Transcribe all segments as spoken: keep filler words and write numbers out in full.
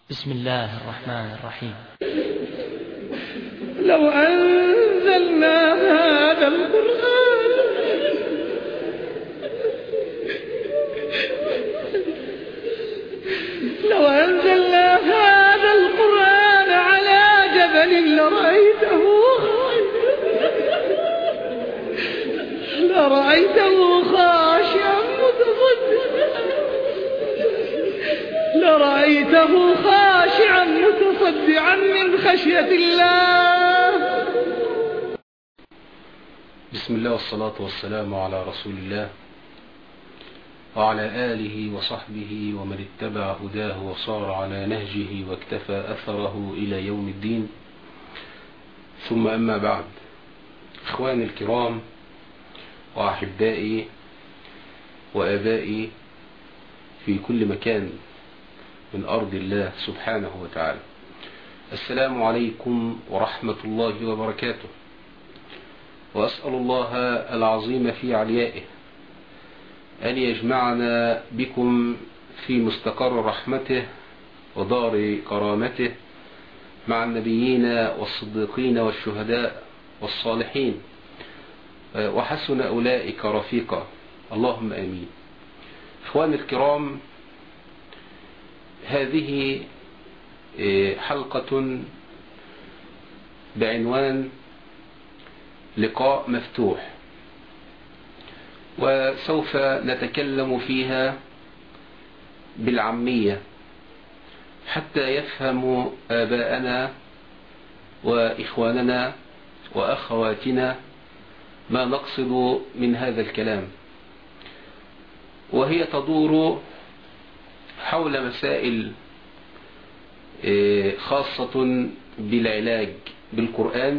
بسم الله الرحمن الرحيم. لو أنزلنا هذا القرآن لو أنزلنا هذا القرآن على جبل لرأيته لرأيته خاشعا متصدعا لرأيته خاشعا متصدعا من خشية الله. بسم الله والصلاة والسلام على رسول الله وعلى آله وصحبه ومن اتبع هداه وصار على نهجه واكتفى أثره إلى يوم الدين. ثم أما بعد، إخواني الكرام وأحبائي وآبائي في كل مكان من أرض الله سبحانه وتعالى، السلام عليكم ورحمة الله وبركاته. وأسأل الله العظيم في عليائه أن يجمعنا بكم في مستقر رحمته ودار كرامته مع النبيين والصديقين والشهداء والصالحين، وحسن أولئك رفيقا، اللهم آمين. إخواني الكرام، هذه حلقة بعنوان لقاء مفتوح، وسوف نتكلم فيها بالعامية حتى يفهم آباءنا وإخواننا وأخواتنا ما نقصد من هذا الكلام، وهي تدور حول مسائل خاصة بالعلاج بالقرآن.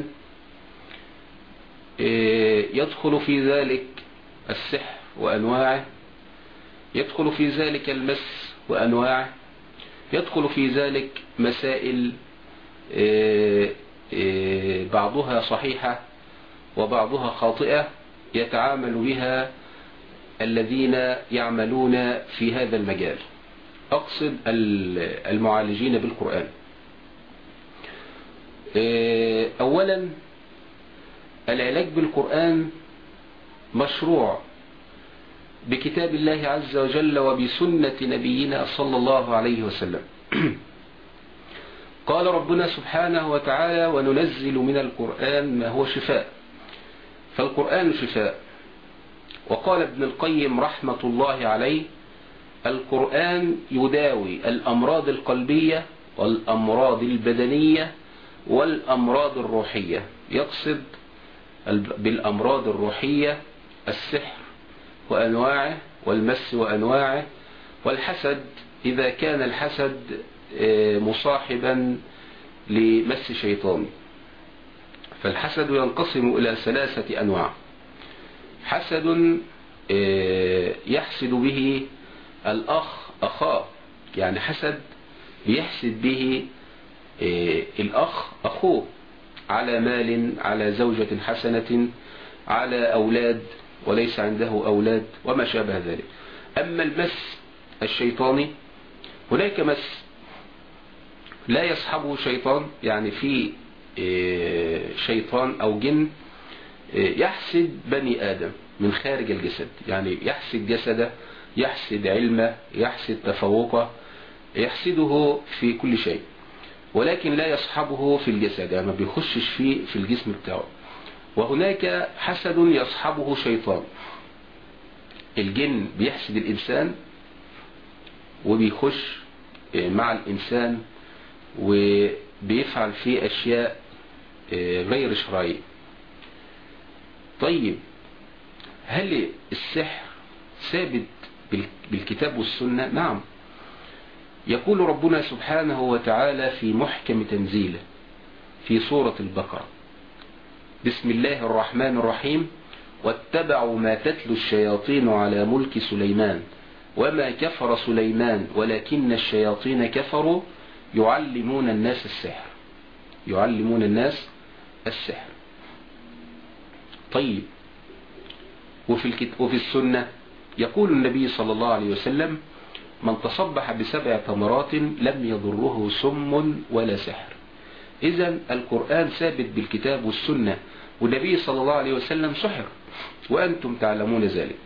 يدخل في ذلك السحر وأنواعه، يدخل في ذلك المس وأنواعه، يدخل في ذلك مسائل بعضها صحيحة وبعضها خاطئة يتعامل بها الذين يعملون في هذا المجال، أقصد المعالجين بالقرآن. أولا، العلاج بالقرآن مشروع بكتاب الله عز وجل وبسنة نبينا صلى الله عليه وسلم. قال ربنا سبحانه وتعالى: وننزل من القرآن ما هو شفاء، فالقرآن شفاء. وقال ابن القيم رحمة الله عليه: القرآن يداوي الأمراض القلبية والأمراض البدنية والأمراض الروحية. يقصد بالأمراض الروحية السحر وأنواعه والمس وأنواعه والحسد، إذا كان الحسد مصاحبا لمس شيطاني. فالحسد ينقسم إلى ثلاثة أنواع: حسد يحسد به الأخ أخاه، يعني حسد يحسد به الأخ أخوه على مال، على زوجة حسنة، على أولاد وليس عنده أولاد وما شابه ذلك. أما المس الشيطاني، هناك مس لا يصحبه شيطان، يعني في شيطان أو جن يحسد بني آدم من خارج الجسد، يعني يحسد جسده، يحسد علمه، يحسد تفوقه، يحسده في كل شيء، ولكن لا يصحبه في الجسد، يعني ما بيخشش فيه في الجسم بتاعه. وهناك حسد يصحبه شيطان، الجن بيحسد الإنسان وبيخش مع الإنسان وبيفعل فيه أشياء غير شرعية. طيب، هل السحر ثابت بالكتاب والسنة؟ نعم. يقول ربنا سبحانه وتعالى في محكم تنزيله في سورة البقرة: بسم الله الرحمن الرحيم: واتبعوا ما تتلو الشياطين على ملك سليمان وما كفر سليمان ولكن الشياطين كفروا يعلمون الناس السحر يعلمون الناس السحر. طيب، وفي, وفي السنة يقول النبي صلى الله عليه وسلم: من تصبح بسبع تمرات لم يضره سم ولا سحر. إذن القرآن ثابت بالكتاب والسنة، والنبي صلى الله عليه وسلم سحر وأنتم تعلمون ذلك.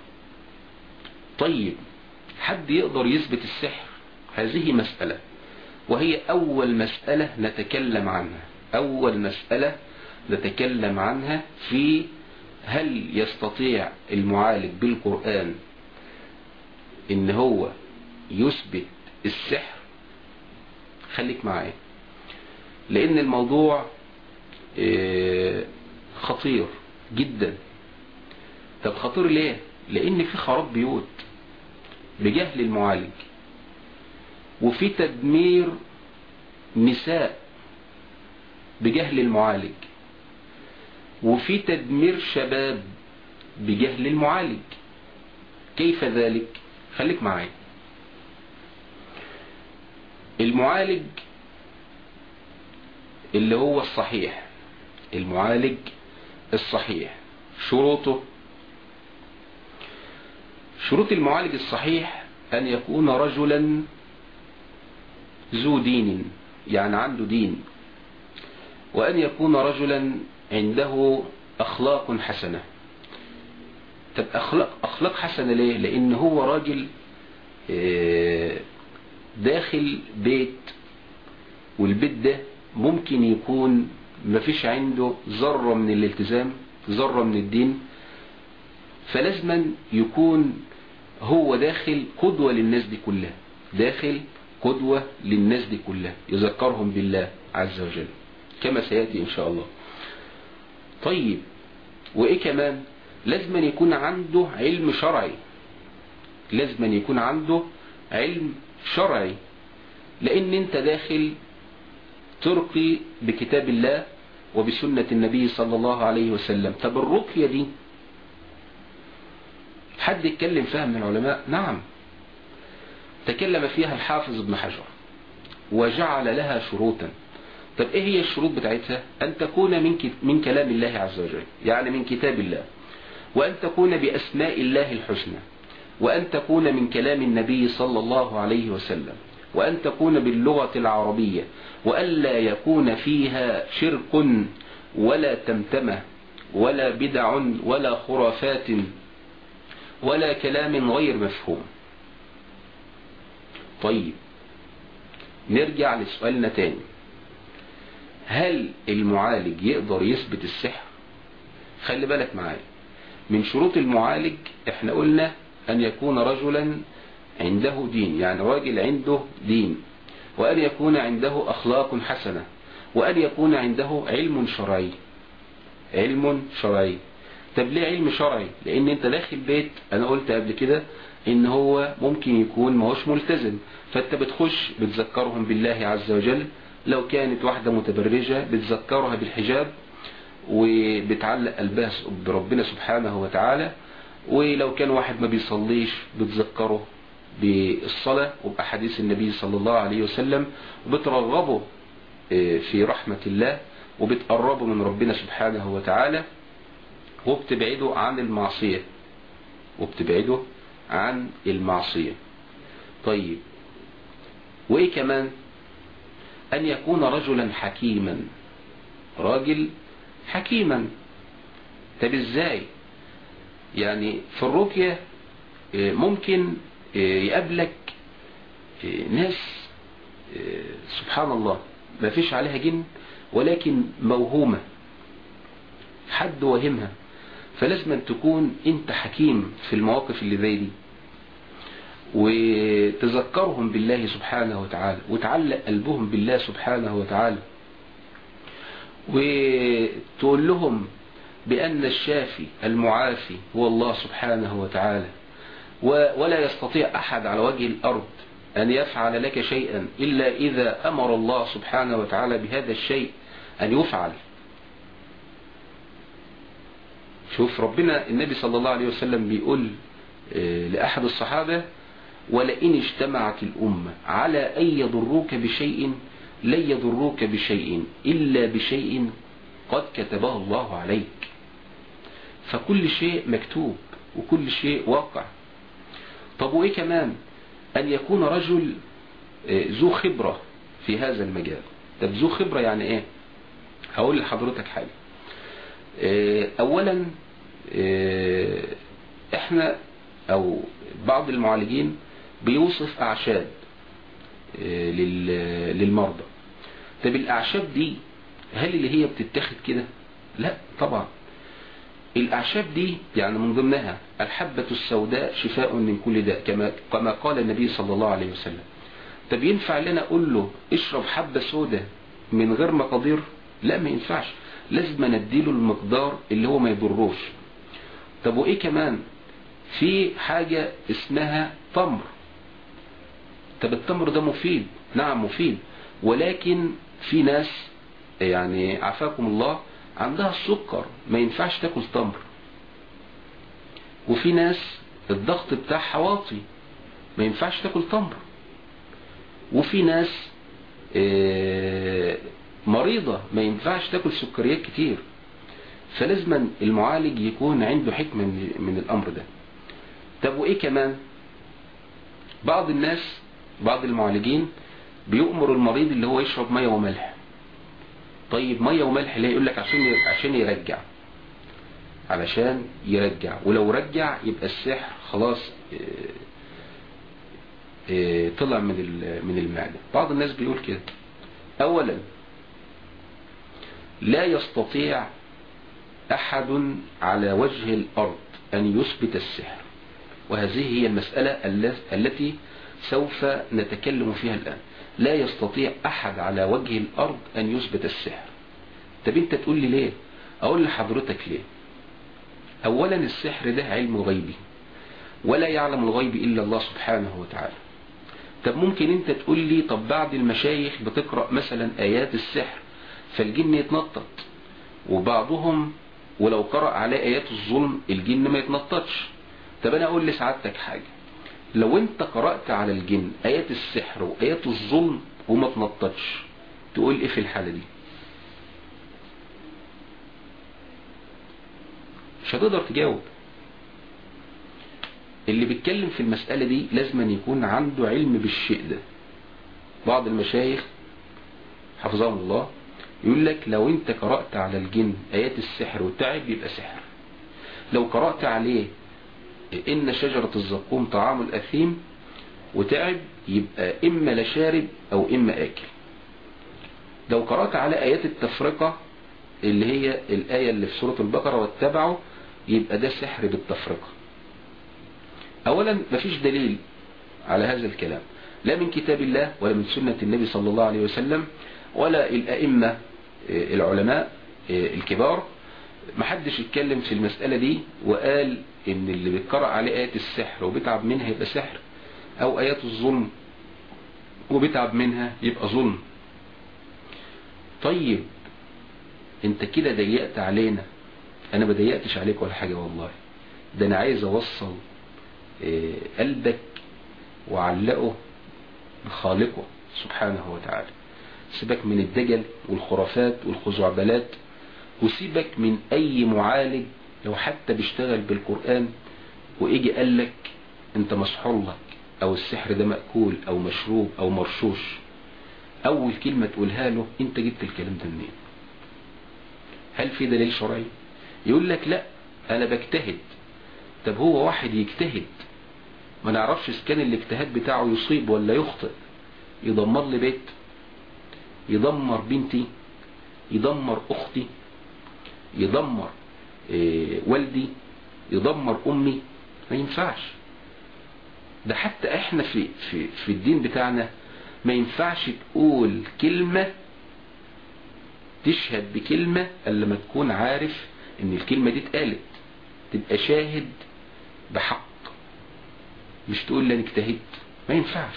طيب حد يقدر يثبت السحر؟ هذه مسألة، وهي أول مسألة نتكلم عنها، أول مسألة نتكلم عنها في هل يستطيع المعالج بالقرآن إن هو يثبت السحر. خليك معايا لأن الموضوع خطير جدا. طب خطير ليه؟ لأن في خراب بيوت بجهل المعالج، وفي تدمير نساء بجهل المعالج، وفي تدمير شباب بجهل المعالج. كيف ذلك؟ خليك معايا. المعالج اللي هو الصحيح، المعالج الصحيح شروطه، شروط المعالج الصحيح أن يكون رجلا ذو دين، يعني عنده دين، وأن يكون رجلا عنده أخلاق حسنة. طب أخلاق, أخلاق حسنة ليه؟ لأن هو راجل داخل بيت، والبيت ده ممكن يكون مفيش عنده ذرة من الالتزام، ذرة من الدين، فلازما يكون هو داخل قدوة للناس دي كلها، داخل قدوة للناس دي كلها، يذكرهم بالله عز وجل كما سيأتي إن شاء الله. طيب وإيه كمان؟ لازما يكون عنده علم شرعي، لازما يكون عنده علم شرعي، لأن أنت داخل ترقي بكتاب الله وبسنة النبي صلى الله عليه وسلم. طب الرقية دي حد يتكلم فيها من العلماء؟ نعم، تكلم فيها الحافظ ابن حجر وجعل لها شروطا. طب ايه هي الشروط بتاعتها؟ ان تكون من من كلام الله عز وجل، يعني من كتاب الله، وان تكون باسماء الله الحسنى، وان تكون من كلام النبي صلى الله عليه وسلم، وان تكون باللغة العربية، والا يكون فيها شرك ولا تمتمة ولا بدع ولا خرافات ولا كلام غير مفهوم. طيب نرجع لسؤالنا تاني، هل المعالج يقدر يثبت السحر؟ خلي بالك معايا، من شروط المعالج احنا قلنا ان يكون رجلا عنده دين، يعني راجل عنده دين، وان يكون عنده اخلاق حسنة، وان يكون عنده علم شرعي، علم شرعي. طب ليه علم شرعي؟ لان انت داخل بيت، انا قلت قبل كده ان هو ممكن يكون ما هوش ملتزم، فانت بتخش بتذكرهم بالله عز وجل. لو كانت واحدة متبرجة بتذكرها بالحجاب وبتعلق قلبها بربنا سبحانه وتعالى، ولو كان واحد ما بيصليش بتذكره بالصلاة وبأحاديث النبي صلى الله عليه وسلم، وبترغبه في رحمة الله، وبتقربه من ربنا سبحانه وتعالى، وبتبعده عن المعصية، وبتبعده عن المعصية. طيب وإيه كمان؟ أن يكون رجلا حكيما، راجل حكيما. طب إزاي؟ يعني في الرقية ممكن يقابلك ناس سبحان الله ما فيش عليها جن، ولكن موهومة، حد وهمها، فلازم تكون انت حكيم في المواقف اللي زي دي، وتذكرهم بالله سبحانه وتعالى، وتعلق قلبهم بالله سبحانه وتعالى، وتقول لهم بأن الشافي المعافي هو الله سبحانه وتعالى، ولا يستطيع أحد على وجه الأرض أن يفعل لك شيئا إلا إذا أمر الله سبحانه وتعالى بهذا الشيء أن يفعل. شوف ربنا، النبي صلى الله عليه وسلم بيقول لأحد الصحابة: ولئن اجتمعت الأمة على أن يضروك بشيء لن يضروك بشيء إلا بشيء قد كتبه الله عليك. فكل شيء مكتوب وكل شيء واقع. طب وإيه كمان؟ أن يكون رجل ذو خبرة في هذا المجال. طب ذو خبرة يعني ايه؟ هقول لحضرتك حاجة. اولا احنا او بعض المعالجين بيوصف اعشاب للمرضى. طب الاعشاب دي هل اللي هي بتتاخد كده؟ لا طبعا. الاعشاب دي يعني من ضمنها الحبة السوداء شفاء من كل داء، كما كما قال النبي صلى الله عليه وسلم. طب ينفع لنا اقول له اشرب حبة سوداء من غير مقادير؟ لا ما ينفعش، لازم نديله المقدار اللي هو ما يضروش. طب وايه كمان؟ في حاجة اسمها تمر. طب التمر ده مفيد، نعم مفيد، ولكن في ناس يعني عافاكم الله عندها السكر ما ينفعش تاكل تمر، وفي ناس الضغط بتاعها واطي ما ينفعش تاكل تمر، وفي ناس مريضة ما ينفعش تاكل سكريات كتير. فلازم المعالج يكون عنده حكمة من الأمر ده. طب وإيه كمان؟ بعض الناس بعض المعالجين بيؤمر المريض اللي هو يشرب مية وملح. طيب مية وملح ليه؟ يقول لك عشان عشان يرجع علشان يرجع ولو رجع يبقى السحر خلاص طلع من من المعدة. بعض الناس بيقول كده. اولا لا يستطيع احد على وجه الارض ان يثبت السحر، وهذه هي المسألة التي سوف نتكلم فيها الآن. لا يستطيع احد على وجه الارض ان يثبت السحر. طب انت تقول لي ليه؟ اقول لحضرتك ليه. اولا السحر ده علم غيبي ولا يعلم الغيب الا الله سبحانه وتعالى. طب ممكن انت تقول لي طب بعض المشايخ بتقرأ مثلا ايات السحر فالجن يتنطط، وبعضهم ولو قرأ عليه ايات الظلم الجن ما يتنططش. طب انا اقول لسعادتك حاجة، لو انت قرأت على الجن ايات السحر وايات الظلم وما تنططش تقول ايه في الحالة دي؟ مش هتقدر تجاوب. اللي بيتكلم في المسألة دي لازم أن يكون عنده علم بالشيء ده. بعض المشايخ حفظهم الله يقول لك لو انت قرأت على الجن آيات السحر وتعب يبقى سحر، لو قرأت عليه إن شجرة الزقوم طعام الأثيم وتعب يبقى إما لشارب أو إما آكل، لو قرأت على آيات التفرقة اللي هي الآية اللي في سورة البقرة واتبعوا يبقى ده سحر بالتفرقة. اولا مفيش دليل على هذا الكلام لا من كتاب الله ولا من سنة النبي صلى الله عليه وسلم ولا الائمة العلماء الكبار. محدش يتكلم في المسألة دي وقال ان اللي بيتقرأ عليه آيات السحر وبيتعب منها يبقى سحر، او آيات الظلم وبيتعب منها يبقى ظلم. طيب انت كده ضيقت علينا. انا ما ضيقتش عليك ولا حاجة والله، ده انا عايز اوصل قلبك وعلقه بخالقه سبحانه وتعالى. سيبك من الدجل والخرافات والخزعبلات، وسيبك من اي معالج لو حتى بيشتغل بالقرآن ويجي قال لك انت مسحور لك او السحر ده مأكول او مشروب او مرشوش، اول كلمة تقولها له انت جبت الكلام ده منين؟ هل في دليل شرعي؟ يقول لك لا انا بجتهد. طب هو واحد يجتهد ما نعرفش إذا كان الاجتهاد بتاعه يصيب ولا يخطئ، يدمر لي بيت، يدمر بنتي، يدمر أختي، يدمر إيه والدي، يدمر أمي، ما ينفعش. ده حتى احنا في, في, في الدين بتاعنا ما ينفعش تقول كلمة تشهد بكلمة الا لما تكون عارف ان الكلمة دي اتقالت، تبقى شاهد بحق، مش تقول لي انا اجتهدت، ما ينفعش.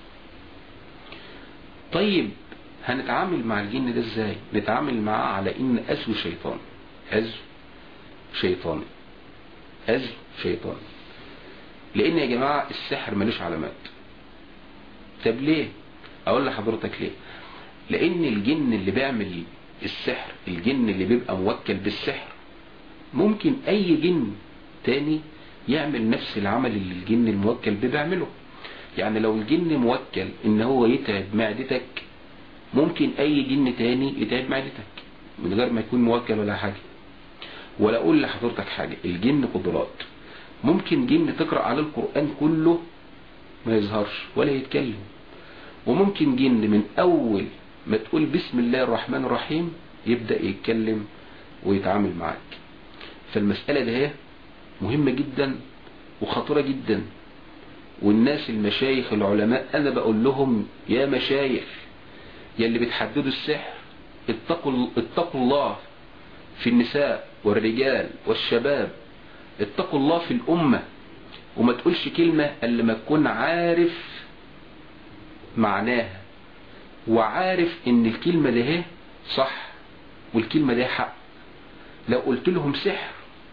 طيب هنتعامل مع الجن ده ازاي؟ نتعامل معاه على ان أزو شيطان، أزو شيطاني، أزو شيطاني. لان يا جماعة السحر ملوش علامات. طب ليه؟ اقول لحضرتك ليه. لان الجن اللي بيعمل السحر، الجن اللي بيبقى موكل بالسحر، ممكن اي جن تاني يعمل نفس العمل اللي الجن الموكل بيه بيعمله. يعني لو الجن موكل ان هو يتعب معدتك، ممكن اي جن تاني يتعب معدتك من غير ما يكون موكل ولا حاجة. ولا اقول لحضرتك حاجة، الجن قدرات. ممكن جن تقرأ على القرآن كله ما يظهرش ولا يتكلم، وممكن جن من اول ما تقول بسم الله الرحمن الرحيم يبدأ يتكلم ويتعامل معك. فالمسألة ده مهمة جدا وخطيرة جدا. والناس المشايخ العلماء انا بقول لهم يا مشايخ يا اللي بتحددوا السحر، اتقوا, اتقوا الله في النساء والرجال والشباب، اتقوا الله في الأمة، وما تقولش كلمة الا ما تكون عارف معناها وعارف ان الكلمة ده صح والكلمة ده حق. لو قلت لهم سحر،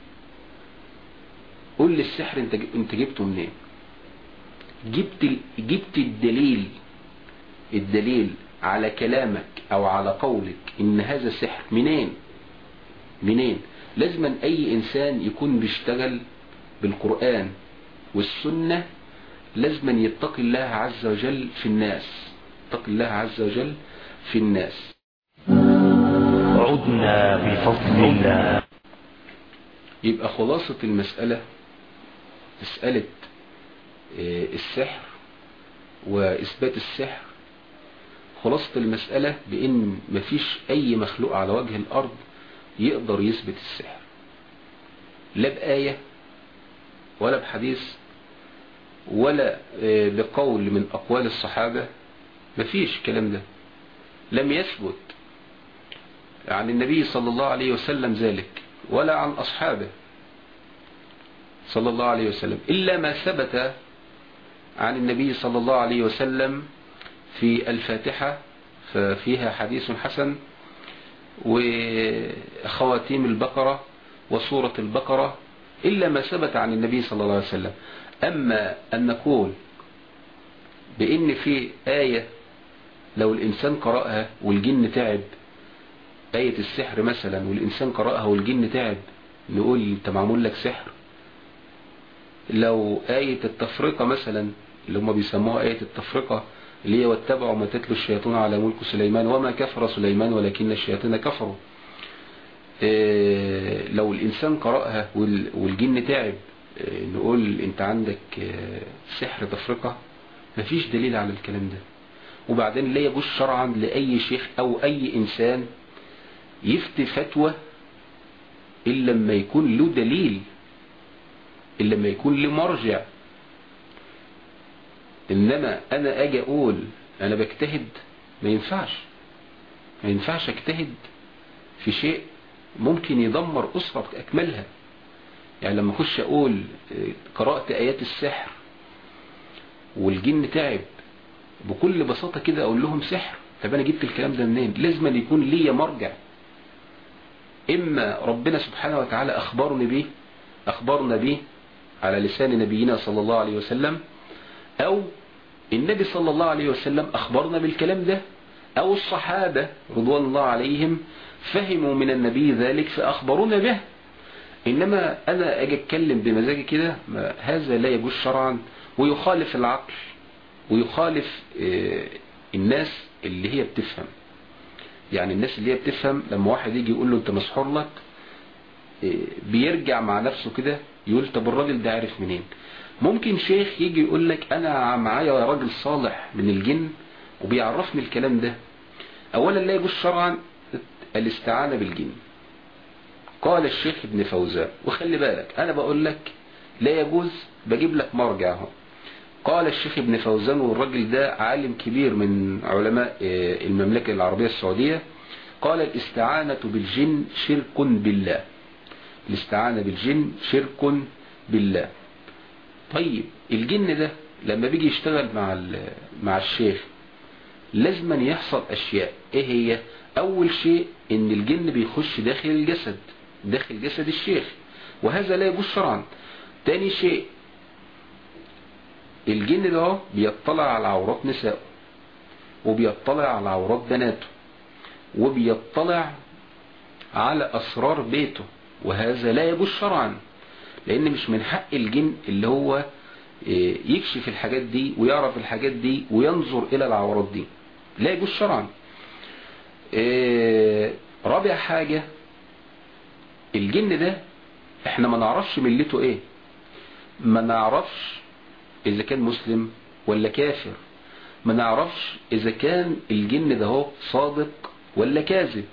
قول لي السحر انت انت جبته منين؟ جبت جبت الدليل الدليل على كلامك او على قولك ان هذا سحر منين؟ منين؟ لازم اي انسان يكون بيشتغل بالقرآن والسنة لازم يتقي الله عز وجل في الناس، يتقي الله عز وجل في الناس. عدنا بفضل الله. يبقى خلاصة المسألة مسألة السحر وإثبات السحر، خلاصة المسألة بأن مفيش أي مخلوق على وجه الأرض يقدر يثبت السحر، لا بآية ولا بحديث ولا بقول من أقوال الصحابة. مفيش الكلام ده، لم يثبت عن النبي صلى الله عليه وسلم ذلك ولا عن أصحابه صلى الله عليه وسلم، إلا ما ثبت عن النبي صلى الله عليه وسلم في الفاتحة ففيها حديث حسن، وخواتيم البقرة وسورة البقرة، إلا ما ثبت عن النبي صلى الله عليه وسلم. أما أن نقول بأن في آية لو الإنسان قرأها والجن تعب، آية السحر مثلا والإنسان قرأها والجن تعب، نقول أنت معمول لك سحر. لو آية التفرقة مثلا اللي هم بيسموها آية التفرقة اللي هي واتبعوا ما تتلو الشياطين على ملك سليمان وما كفر سليمان ولكن الشياطين كفروا، إيه لو الإنسان قرأها والجن تعب، إيه نقول أنت عندك إيه سحر تفرقة؟ مفيش دليل على الكلام ده. وبعدين لا يجوز شرعا لأي شيخ أو أي إنسان يفتي فتوى إلا لما يكون له دليل، إلا لما يكون له مرجع. إنما أنا أجي أقول أنا بجتهد، ما ينفعش ما ينفعش أجتهد في شيء ممكن يدمر أسرة أكملها. يعني لما أخش أقول قرأت آيات السحر والجن تعب، بكل بساطة كده أقول لهم سحر. طب أنا جبت الكلام ده منين؟ لازم أن يكون لي مرجع، إما ربنا سبحانه وتعالى أخبرني به أخبرنا به على لسان نبينا صلى الله عليه وسلم، أو النبي صلى الله عليه وسلم أخبرنا بالكلام ده، أو الصحابة رضوان الله عليهم فهموا من النبي ذلك فأخبرونا به. إنما أنا أجي أتكلم بمزاجي كده، هذا لا يجوز شرعا ويخالف العقل ويخالف الناس اللي هي بتفهم. يعني الناس اللي هي بتفهم لما واحد يجي يقول له أنت مسحور لك، بيرجع مع نفسه كده يقول طب الراجل ده عارف منين؟ ممكن شيخ يجي يقول لك أنا معايا راجل صالح من الجن وبيعرفني الكلام ده. أولا لا يجوز شرعا الاستعانة بالجن، قال الشيخ ابن فوزان. وخلي بالك أنا بقول لك لا يجوز، بجيب لك مرجع اهو. قال الشيخ ابن فوزان، والراجل ده عالم كبير من علماء المملكة العربية السعودية، قال الاستعانة بالجن شرك بالله. الاستعانة بالجن شرك بالله. طيب الجن ده لما بيجي يشتغل مع مع الشيخ لازم يحصل أشياء. ايه هي؟ أول شيء ان الجن بيخش داخل الجسد، داخل جسد الشيخ، وهذا لا يجوز شرعا. تاني شيء الجن ده بيطلع على عورات نسائه وبيطلع على عورات بناته وبيطلع على أسرار بيته، وهذا لا يجوز شرعا، لأن مش من حق الجن اللي هو يكشف الحاجات دي ويعرف الحاجات دي وينظر إلى العورات دي، لا يجوز شرعا. رابع حاجة، الجن ده احنا ما نعرفش ملته ايه، ما نعرفش اذا كان مسلم ولا كافر، ما نعرفش اذا كان الجن ده هو صادق ولا كاذب.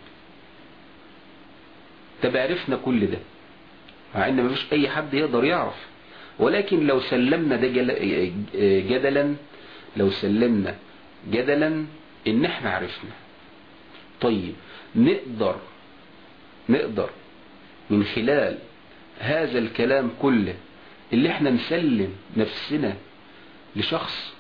طب عرفنا كل ده مع ان مفيش اي حد يقدر يعرف، ولكن لو سلمنا ده جدلا لو سلمنا جدلا ان احنا عرفنا، طيب نقدر نقدر من خلال هذا الكلام كله اللي احنا نسلم نفسنا لشخص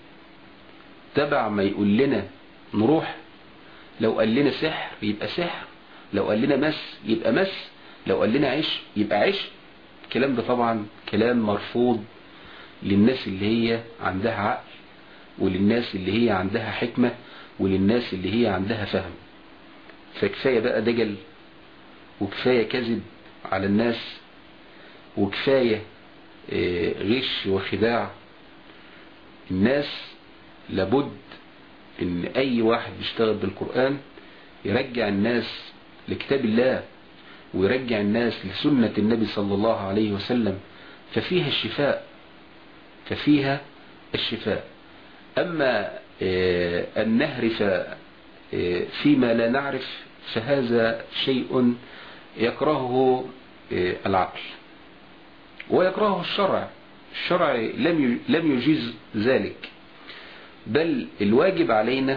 تبع ما يقول لنا نروح؟ لو قال لنا سحر يبقى سحر، لو قال لنا مس يبقى مس، لو قال لنا عش يبقى عش. الكلام ده طبعا كلام مرفوض للناس اللي هي عندها عقل، وللناس اللي هي عندها حكمة، وللناس اللي هي عندها فهم. فكفاية بقى دجل، وكفاية كذب على الناس، وكفاية غش وخداع. الناس لابد ان اي واحد بيشتغل بالقرآن يرجع الناس لكتاب الله، ويرجع الناس لسنة النبي صلى الله عليه وسلم، ففيها الشفاء ففيها الشفاء. أما أن نهرف فيما لا نعرف فهذا شيء يكرهه العقل ويكرهه الشرع. الشرع لم لم يجيز ذلك، بل الواجب علينا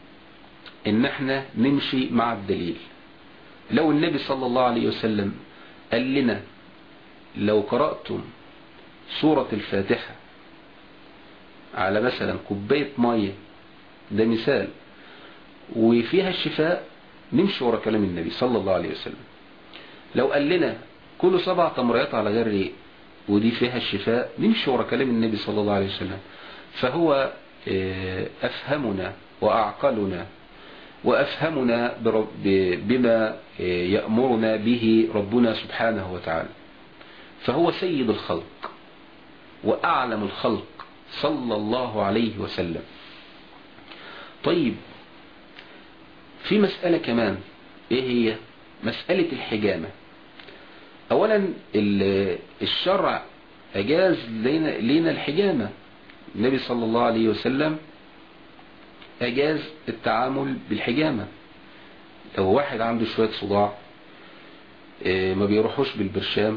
ان احنا نمشي مع الدليل. لو النبي صلى الله عليه وسلم قال لنا لو قرأتم سورة الفاتحة على مثلا كوباية مية، ده مثال، وفيها الشفاء، نمشي ورا كلام النبي صلى الله عليه وسلم. لو قال لنا كل سبع تمريات على غير ريق ودي فيها الشفاء، نمشي ورا كلام النبي صلى الله عليه وسلم. فهو أفهمنا وأعقلنا وأفهمنا بما يأمرنا به ربنا سبحانه وتعالى، فهو سيد الخلق وأعلم الخلق صلى الله عليه وسلم. طيب في مسألة كمان، ايه هي؟ مسألة الحجامة. اولا الشرع اجاز لنا, لنا الحجامة. النبي صلى الله عليه وسلم اجاز التعامل بالحجامة. لو واحد عنده شوية صداع ما بيروحوش بالبرشام،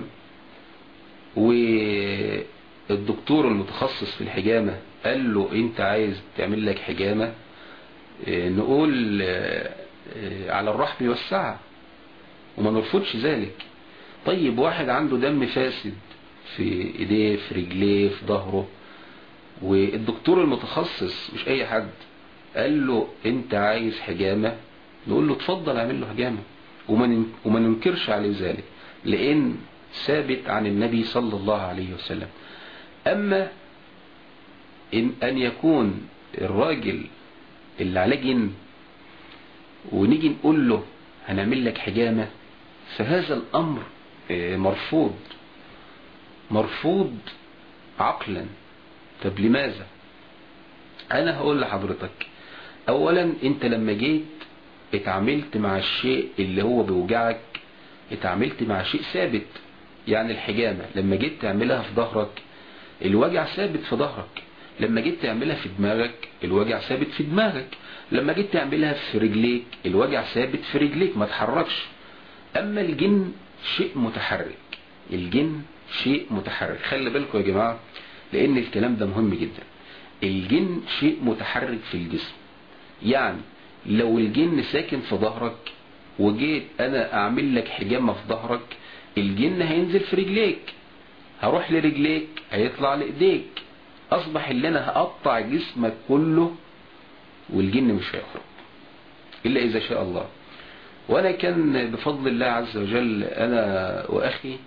والدكتور المتخصص في الحجامة قال له انت عايز تعمل لك حجامة، نقول على الرحب والسعة وما نرفضش ذلك. طيب واحد عنده دم فاسد في ايديه في رجليه في ظهره، والدكتور المتخصص مش اي حد قال له انت عايز حجامة، نقول له اتفضل اعمل له حجامة وما ننكرش عليه ذلك، لان ثابت عن النبي صلى الله عليه وسلم. اما إن ان يكون الراجل اللي عليه جن ونيجي نقول له هنعمل لك حجامة، فهذا الامر مرفوض مرفوض عقلا. طب لماذا؟ انا هقول لحضرتك. اولا انت لما جيت اتعاملت مع الشيء اللي هو بيوجعك، اتعاملت مع شيء ثابت. يعني الحجامة لما جيت تعملها في ظهرك الوجع ثابت في ظهرك، لما جيت تعملها في دماغك الوجع ثابت في دماغك، لما جيت تعملها في رجليك الوجع ثابت في رجليك ما تحركش. اما الجن شيء متحرك، الجن شيء متحرك. خلي بالكم يا جماعة لان الكلام ده مهم جدا. الجن شيء متحرك في الجسم. يعني لو الجن ساكن في ظهرك وجيت انا اعمل لك حجامة في ظهرك، الجن هينزل في رجليك، هروح لرجليك هيطلع لايديك، اصبح اللي انا هقطع جسمك كله والجن مش هيخرج الا اذا شاء الله. وانا كان بفضل الله عز وجل انا واخي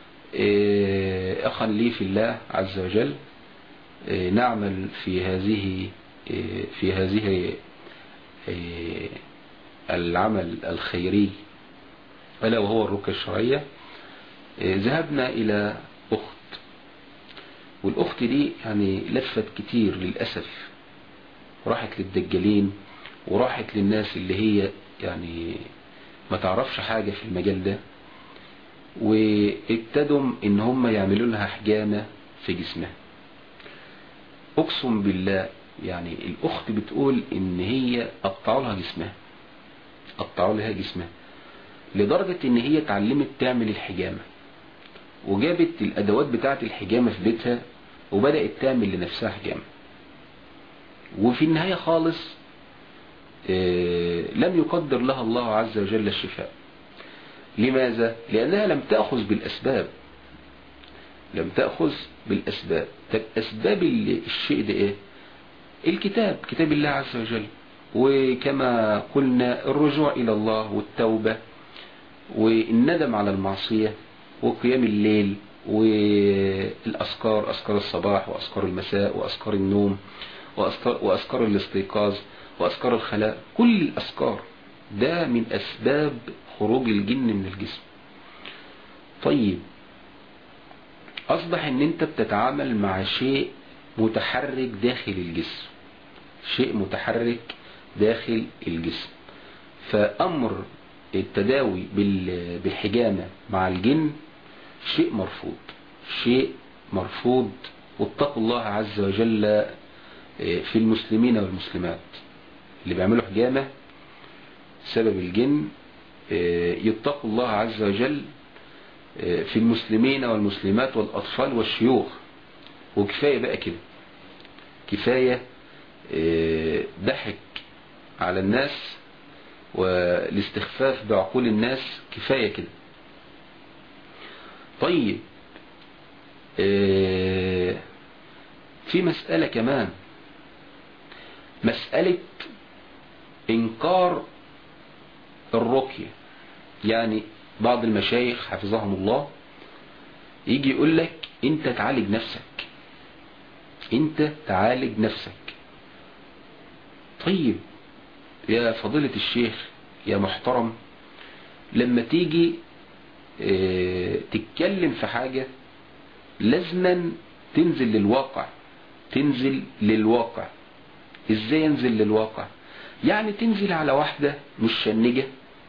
اخا لي في الله عز وجل نعمل في هذه في هذه العمل الخيري ألا وهو الرقية الشرعية. ذهبنا إلى أخت والأخت دي يعني لفت كتير للأسف، راحت للدجالين وراحت للناس اللي هي يعني ما تعرفش حاجة في المجال ده، وابتدوا ان هم يعملوا لها حجامة في جسمها. اقسم بالله يعني الاخت بتقول ان هي قطعوا لها جسمها، قطعوا لها جسمها لدرجة ان هي اتعلمت تعمل الحجامة، وجابت الادوات بتاعت الحجامة في بيتها وبدأت تعمل لنفسها حجامة. وفي النهاية خالص لم يقدر لها الله عز وجل الشفاء. لماذا؟ لأنها لم تأخذ بالأسباب، لم تأخذ بالأسباب. طب أسباب الشيء ده إيه؟ الكتاب، كتاب الله عز وجل، وكما قلنا الرجوع إلى الله والتوبة والندم على المعصية وقيام الليل والأذكار، أذكار الصباح وأذكار المساء وأذكار النوم وأذكار الاستيقاظ وأذكار الخلاء. كل الأذكار ده من أسباب خروج الجن من الجسم. طيب أصبح أن أنت بتتعامل مع شيء متحرك داخل الجسم، شيء متحرك داخل الجسم، فأمر التداوي بالحجامة مع الجن شيء مرفوض، شيء مرفوض. واتقوا الله عز وجل في المسلمين والمسلمات اللي بيعملوا حجامة سبب الجن، يتقوا الله عز وجل في المسلمين والمسلمات والأطفال والشيوخ. وكفاية بقى كده، كفاية ضحك على الناس والاستخفاف بعقول الناس، كفاية كده. طيب في مسألة كمان، مسألة إنكار الرقية. يعني بعض المشايخ حفظهم الله يجي يقول لك انت تعالج نفسك، انت تعالج نفسك. طيب يا فضيلة الشيخ يا محترم، لما تيجي اه تتكلم في حاجة لازما تنزل للواقع، تنزل للواقع. ازاي ينزل للواقع؟ يعني تنزل على واحدة مش شنجة،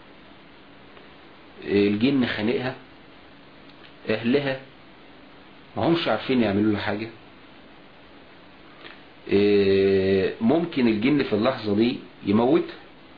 الجن خانقها، اهلها ما همش عارفين يعملوا لها حاجة، ممكن الجن في اللحظة دي يموتها.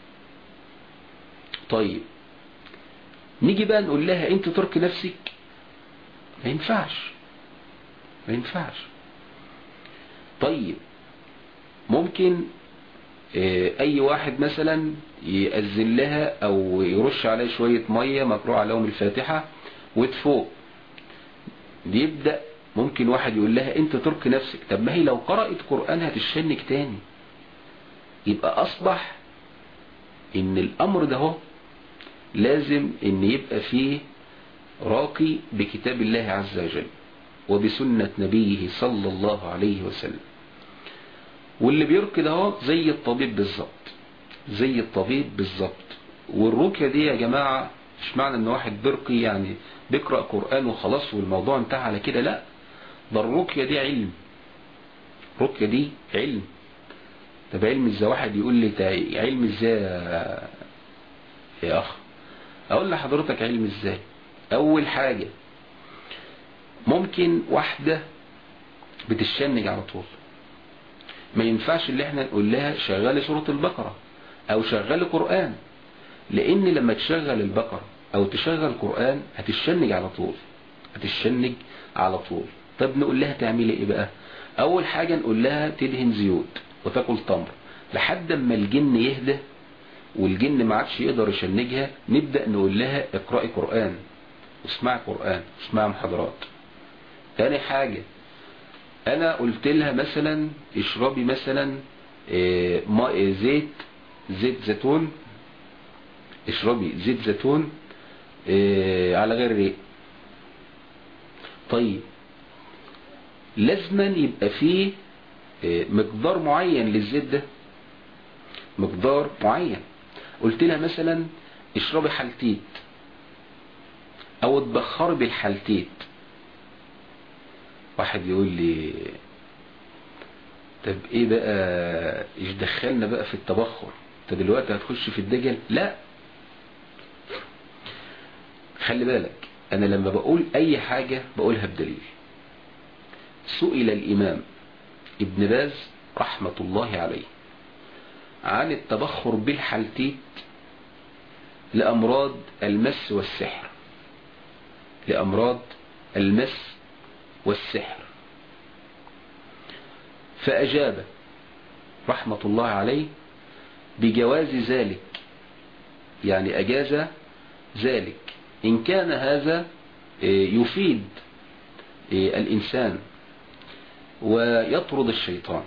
طيب نيجي بقى نقول لها انت ترك نفسك، ما ينفعش، ما ينفعش. طيب ممكن اي واحد مثلا يأذن لها او يرش عليها شوية مية مقروء عليهم الفاتحة وتفوق، بيبدأ ممكن واحد يقول لها انت ترك نفسك. طب ما هي لو قرأت قرآن هتشنك تاني. يبقى اصبح ان الامر ده هو لازم ان يبقى فيه راقي بكتاب الله عز وجل وبسنة نبيه صلى الله عليه وسلم. واللي بيرقي ده هو زي الطبيب بالظبط، زي الطبيب بالظبط. والرقية دي يا جماعة مش معنى ان واحد بيرقي يعني بيقرأ قرآن وخلاص والموضوع انتهى على كده، لا، ده الرقية دي علم، الرقية دي علم. طب علم ازاي؟ واحد يقول لي علم ازاي يا اخ؟ اقول لحضرتك علم ازاي. اول حاجة ممكن واحدة بتشنج على طول، ما ينفعش اللي احنا نقول لها شغالي سورة البقرة او شغالي قرآن، لان لما تشغل البقرة او تشغل قرآن هتشنج على طول، هتشنج على طول. طب نقول لها تعملي ايه بقى؟ اول حاجة نقول لها تدهن زيوت وتاكل تمر لحد اما الجن يهدى والجن ما عادش يقدر يشنجها. نبدأ نقول لها اقرأي قرآن واسمعي قرآن واسمعي محاضرات. تاني حاجة انا قلت لها مثلا اشربي مثلا زيت زيت زيتون، اشربي زيت زيتون على غير ريق. طيب لازما يبقى فيه مقدار معين للزيت ده، مقدار معين. قلت لها مثلا اشربي حلتيت او اتبخري بالحلتيت. واحد يقول لي طب ايه بقى ايش دخلنا بقى في التبخر؟ انت دلوقتي هتخش في الدجل؟ لا، خلي بالك، انا لما بقول اي حاجة بقولها بدليل. سئل الامام ابن باز رحمة الله عليه عن التبخر بالحلتيت لأمراض المس والسحر، لأمراض المس والسحر، فأجاب رحمة الله عليه بجواز ذلك، يعني أجاز ذلك إن كان هذا يفيد الإنسان ويطرد الشيطان،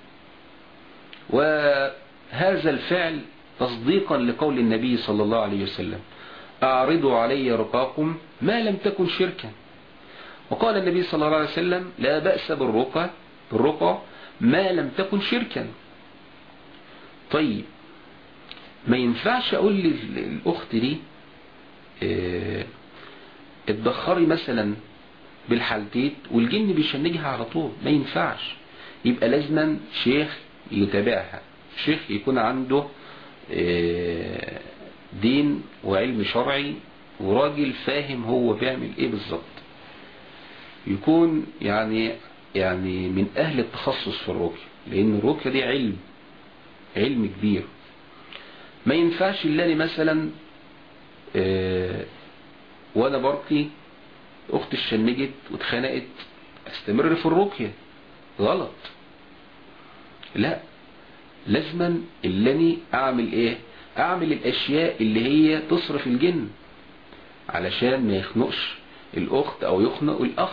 وهذا الفعل تصديقا لقول النبي صلى الله عليه وسلم: أعرضوا علي رقاكم ما لم تكن شركا. وقال النبي صلى الله عليه وسلم: لا بأس بالرقى بالرقى ما لم تكن شركا. طيب، ما ينفعش أقول للأخت دي اه اتدخري مثلا بالحالتين والجن بيشنجها على طول، ما ينفعش. يبقى لازما شيخ يتابعها، شيخ يكون عنده اه دين وعلم شرعي، وراجل فاهم هو بيعمل ايه بالظبط، يكون يعني يعني من اهل التخصص في الرقية، لان الرقية دي علم علم كبير. ما ينفعش اللي مثلا اه وانا برقي اختي اتشنجت واتخنقت استمر في الرقية، غلط. لا، لازما اللي اعمل ايه، اعمل الاشياء اللي هي تصرف الجن علشان ما يخنقش الاخت او يخنق الاخ.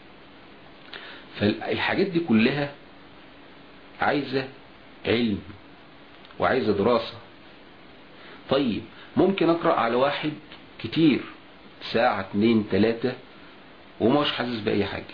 فالحاجات دي كلها عايزة علم وعايزة دراسة. طيب، ممكن اقرأ على واحد كتير ساعة اتنين تلاتة ومش حاسس بأي حاجة.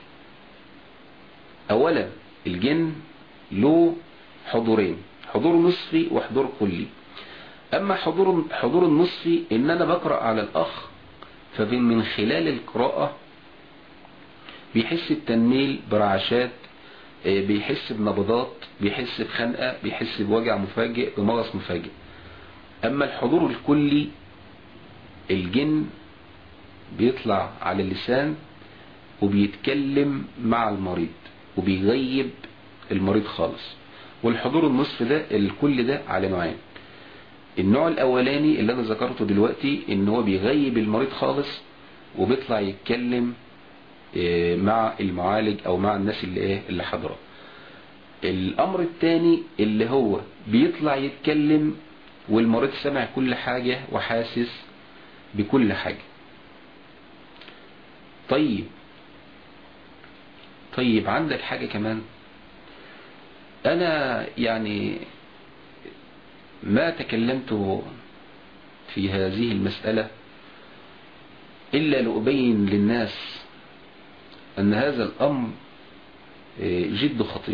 اولا الجن له حضورين، حضور نصفي وحضور كلي. اما حضور حضور النصفي ان انا بقرأ على الاخ، فمن خلال القراءة بيحس بتنميل برعشات، بيحس بنبضات، بيحس بخنقة، بيحس بوجع مفاجئ، بمغص مفاجئ. اما الحضور الكلي الجن بيطلع على اللسان وبيتكلم مع المريض وبيغيب المريض خالص. والحضور النصف ده الكل ده على نوعين. النوع الاولاني اللي انا ذكرته دلوقتي ان هو بيغيب المريض خالص وبيطلع يتكلم مع المعالج او مع الناس اللي ايه اللي حاضره. الامر الثاني اللي هو بيطلع يتكلم والمريض سمع كل حاجة وحاسس بكل حاجة. طيب طيب عندك حاجة كمان، انا يعني ما تكلمت في هذه المسألة الا لأبين للناس ان هذا الامر جد خطير،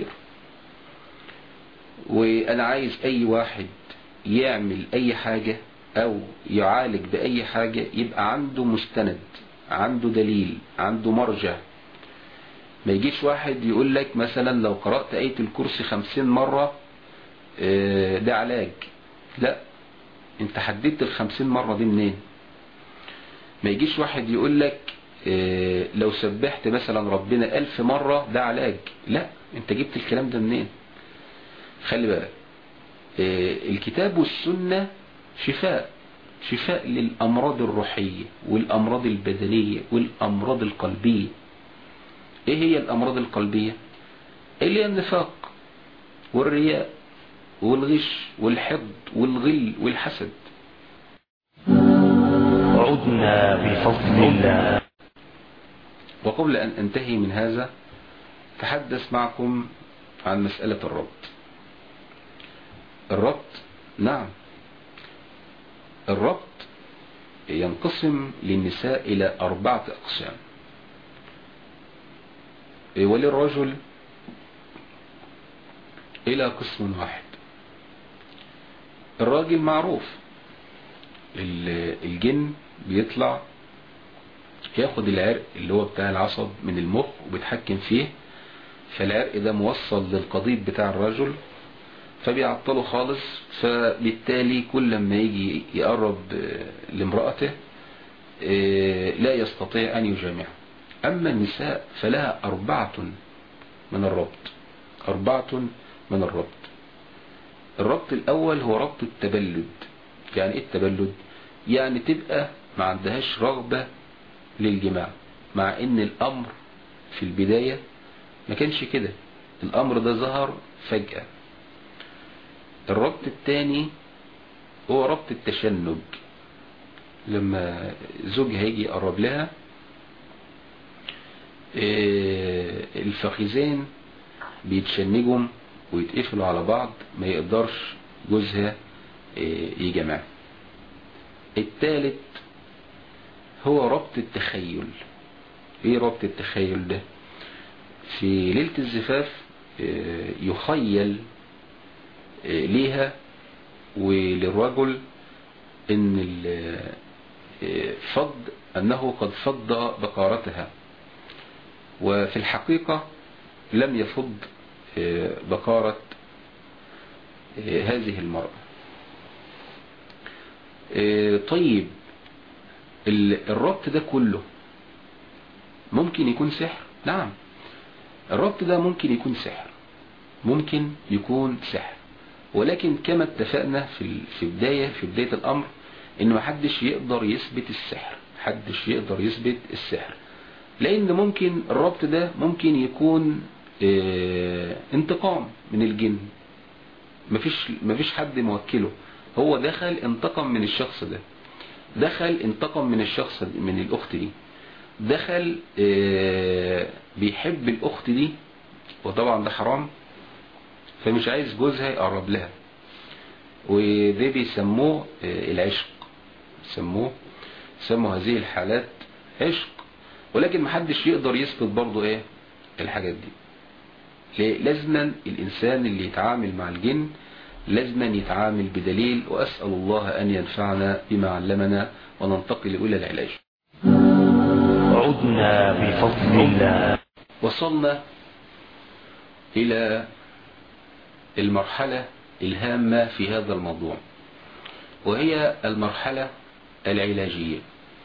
وانا عايز اي واحد يعمل اي حاجة او يعالج باي حاجة يبقى عنده مستند، عنده دليل، عنده مرجع. ما يجيش واحد يقول لك مثلا لو قرأت آية الكرسي خمسين مرة ده علاج. لا، انت حددت الخمسين مرة دي منين؟ ما يجيش واحد يقول لك لو سبحت مثلا ربنا ألف مرة ده علاج. لا، انت جبت الكلام ده منين؟ خلي بالك، الكتاب والسنة شفاء، شفاء للأمراض الروحية والأمراض البدنية والأمراض القلبية. ايه هي الأمراض القلبية؟ اللي هي النفاق والرياء والغش والحقد والغل والحسد. عدنا بفضل الله. وقبل أن أنتهي من هذا تحدث معكم عن مسألة الربط. الربط، نعم، الربط ينقسم للنساء إلى أربعة أقسام، وللرجل إلى قسم واحد. الراجل معروف الجن بيطلع ياخد العرق اللي هو بتاع العصب من المخ وبيتحكم فيه، فالعرق ده موصل للقضيب بتاع الرجل فبيعطله خالص، فبالتالي كل ما يجي يقرب لامرأته لا يستطيع أن يجامعها. أما النساء فلها أربعة من الربط، أربعة من الربط. الربط الأول هو ربط التبلد. يعني إيه التبلد؟ يعني تبقى ما عندهاش رغبة للجماع، مع إن الأمر في البداية ما كانش كده، الأمر ده ظهر فجأة. الربط الثاني هو ربط التشنج، لما زوجها يجي يقرب لها الفخذين بيتشنجهم ويتقفلوا على بعض، ما يقدرش جوزها يجمع. الثالث هو ربط التخيل. ايه ربط التخيل ده؟ في ليلة الزفاف يخيل ليها وللرجل ان فض انه قد فض بقارتها، وفي الحقيقة لم يفض بقارة هذه المرأة. طيب الربط ده كله ممكن يكون سحر؟ نعم، الربط ده ممكن يكون سحر، ممكن يكون سحر، ولكن كما اتفقنا في في بداية في بداية الأمر إن محدش يقدر يثبت السحر، محدش يقدر يثبت السحر، لأن ممكن الربط ده ممكن يكون اه انتقام من الجن. مفيش مفيش حد موكله، هو دخل انتقم من الشخص ده، دخل انتقم من الشخص من الأخت دي، دخل اه بيحب الأخت دي، وطبعا ده حرام، فمش عايز جوزها يقرب لها، وده بيسموه اه العشق، سموه سموا هذه الحالات عشق. ولكن محدش يقدر يثبت برضو ايه الحاجات دي. لازما الإنسان اللي يتعامل مع الجن لازما يتعامل بدليل، وأسأل الله أن ينفعنا بما علمنا، وننتقل إلى العلاج. عدنا بفضل الله. وصلنا إلى المرحلة الهامة في هذا الموضوع، وهي المرحلة العلاجية.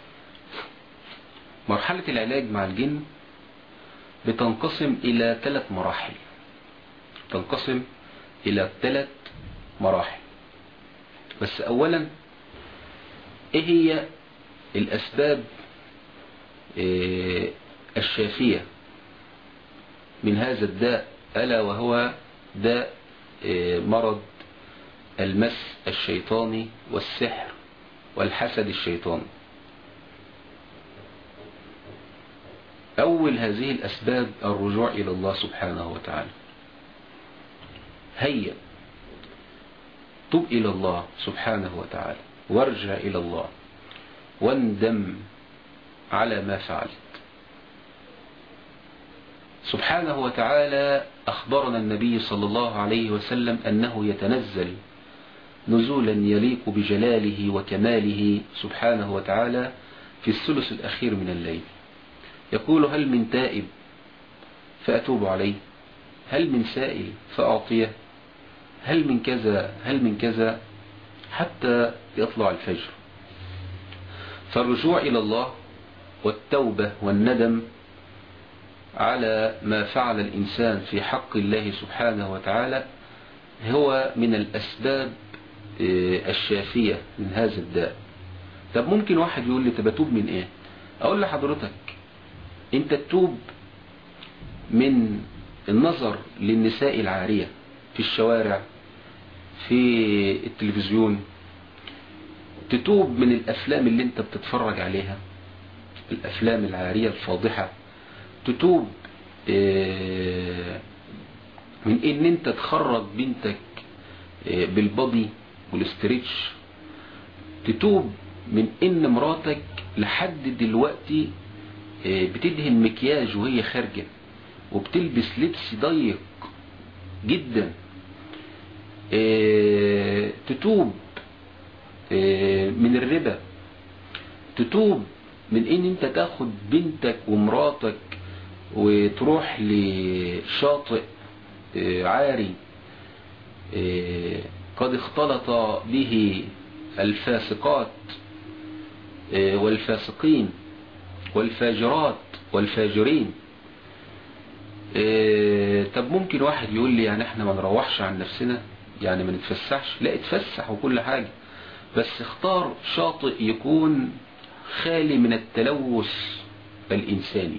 مرحلة العلاج مع الجن بتنقسم إلى ثلاث مراحل، تنقسم إلى ثلاث مراحل. بس أولا، إيه هي الأسباب الشافية من هذا الداء؟ ألا وهو داء مرض المس الشيطاني والسحر والحسد الشيطاني. أول هذه الأسباب الرجوع إلى الله سبحانه وتعالى. هيا تب إلى الله سبحانه وتعالى، وارجع إلى الله، واندم على ما فعلت. سبحانه وتعالى أخبرنا النبي صلى الله عليه وسلم أنه يتنزل نزولا يليق بجلاله وكماله سبحانه وتعالى في الثلث الأخير من الليل، يقول: هل من تائب فأتوب عليه؟ هل من سائل فأعطيه؟ هل من كذا هل من كذا حتى يطلع الفجر. فالرجوع إلى الله والتوبة والندم على ما فعل الإنسان في حق الله سبحانه وتعالى هو من الأسباب الشافية من هذا الداء. طب ممكن واحد يقول لي: طب أتوب من إيه؟ أقول لحضرتك: أنت تتوب من النظر للنساء العارية في الشوارع، في التلفزيون، تتوب من الأفلام اللي أنت بتتفرج عليها، الأفلام العارية الفاضحة، تتوب من ان انت تخرج بنتك بالبادي والاستريتش، تتوب من ان مراتك لحد دلوقتي بتدهن مكياج وهي خارجة، وبتلبس لبس ضيق جدا، تتوب من الربا، تتوب من ان انت تاخد بنتك ومراتك وتروح لشاطئ عاري قد اختلط به الفاسقات والفاسقين والفاجرات والفاجرين. طب ممكن واحد يقول لي يعني احنا ما نروحش عن نفسنا، يعني ما نتفسحش؟ لا، اتفسح وكل حاجة، بس اختار شاطئ يكون خالي من التلوث الإنساني.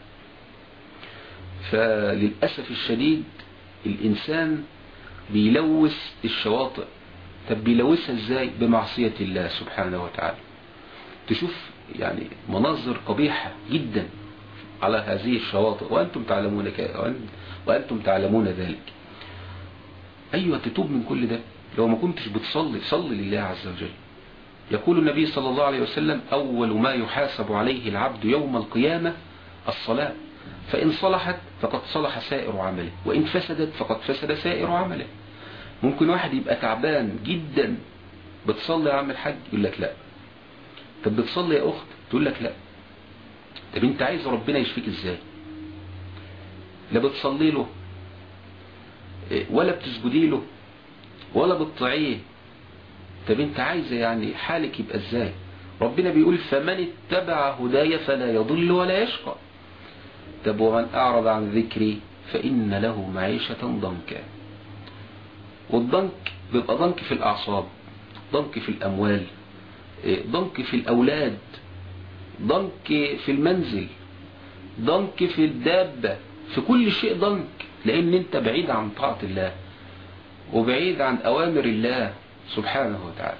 فللأسف الشديد الإنسان بيلوث الشواطئ. طب بيلوثها ازاي؟ بمعصية الله سبحانه وتعالى. تشوف يعني مناظر قبيحة جدا على هذه الشواطئ وأنتم تعلمون وأنتم تعلمون ذلك. أيوة، تتوب من كل ده. لو ما كنتش بتصلي صلي لله عز وجل. يقول النبي صلى الله عليه وسلم: أول ما يحاسب عليه العبد يوم القيامة الصلاة، فإن صلحت فقد صلح سائر عمله، وإن فسدت فقد فسد سائر عمله. ممكن واحد يبقى تعبان جدا، بتصلي يا عم الحاج؟ يقول لك لا. طب بتصلي يا أخت؟ تقول لك لا. طب انت عايز ربنا يشفيك ازاي؟ لا بتصلي له ولا بتسجدي له ولا بتطيعيه. طب انت عايز يعني حالك يبقى ازاي؟ ربنا بيقول: فمن اتبع هداي فلا يضل ولا يشقى. طب ومن اعرض عن ذكري فإن له معيشة ضنكا. والضنك بيبقى ضنك في الأعصاب، ضنك في الأموال، ضنك في الأولاد، ضنك في المنزل، ضنك في الدابة، في كل شيء ضنك، لأن انت بعيد عن طاعة الله وبعيد عن أوامر الله سبحانه وتعالى.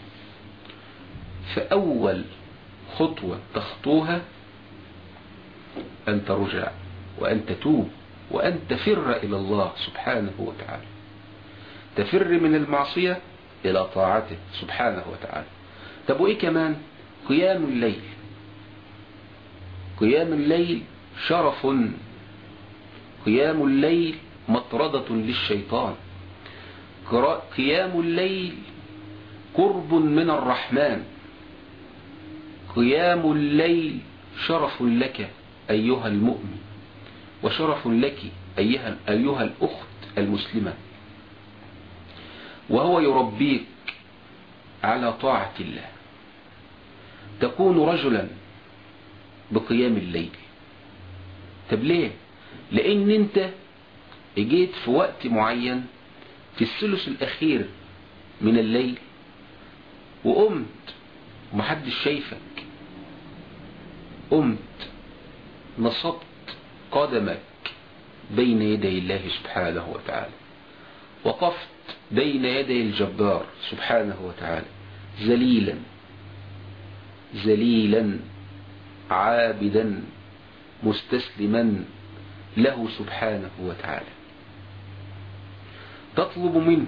فأول خطوة تخطوها أن ترجع وأن تتوب وأن تفر إلى الله سبحانه وتعالى، تفر من المعصية إلى طاعته سبحانه وتعالى. طب وإيه كمان؟ قيام الليل. قيام الليل شرف، قيام الليل مطردة للشيطان، قيام الليل قرب من الرحمن، قيام الليل شرف لك أيها المؤمن، وشرف لك أيها, أيها الأخت المسلمة، وهو يربيك على طاعة الله. تكون رجلا بقيام الليل. طب ليه؟ لأن انت جيت في وقت معين في الثلث الأخير من الليل وقمت ومحدش شايفك، قمت نصبت قدمك بين يدي الله سبحانه وتعالى، وقفت بين يدي الجبار سبحانه وتعالى ذليلا ذليلا عابدا مستسلما له سبحانه وتعالى، تطلب منه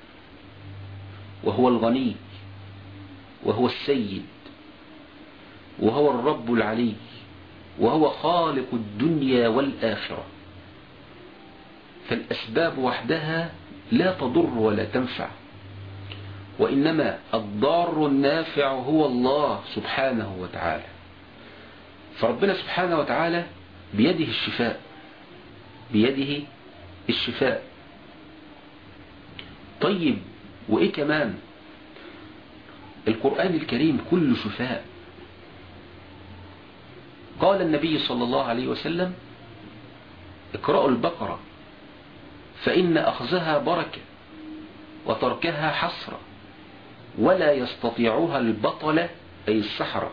وهو الغني وهو السيد وهو الرب العلي وهو خالق الدنيا والآخرة. فالأسباب وحدها لا تضر ولا تنفع، وإنما الضار النافع هو الله سبحانه وتعالى. فربنا سبحانه وتعالى بيده الشفاء، بيده الشفاء. طيب وإيه كمان؟ القرآن الكريم كله شفاء. قال النبي صلى الله عليه وسلم: اقرأوا البقرة فإن أخذها بركة وتركها حسرة ولا يستطيعها البطلة أي السحرة.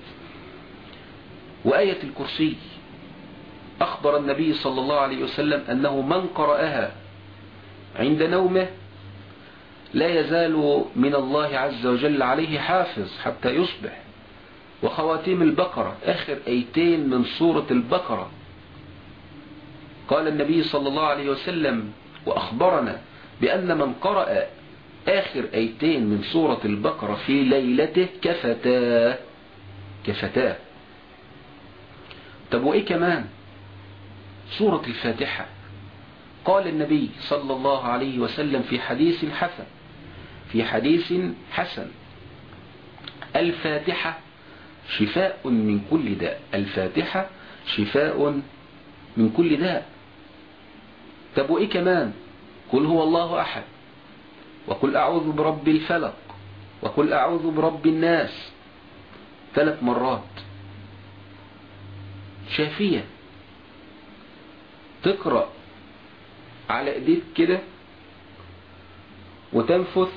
وآية الكرسي أخبر النبي صلى الله عليه وسلم أنه من قرأها عند نومه لا يزال من الله عز وجل عليه حافظ حتى يصبح. وخواتيم البقرة آخر آيتين من سورة البقرة، قال النبي صلى الله عليه وسلم وأخبرنا بأن من قرأ آخر آيتين من سورة البقرة في ليلته كفتاه كفتاه. طب وإيه كمان؟ سورة الفاتحة. قال النبي صلى الله عليه وسلم في حديث حسن في حديث حسن: الفاتحة شفاء من كل داء. الفاتحة شفاء من كل داء. طب وإيه كمان؟ قل هو الله أحد، وقل أعوذ برب الفلق، وقل أعوذ برب الناس، ثلاث مرات شافية. تقرأ على ايديك كده وتنفث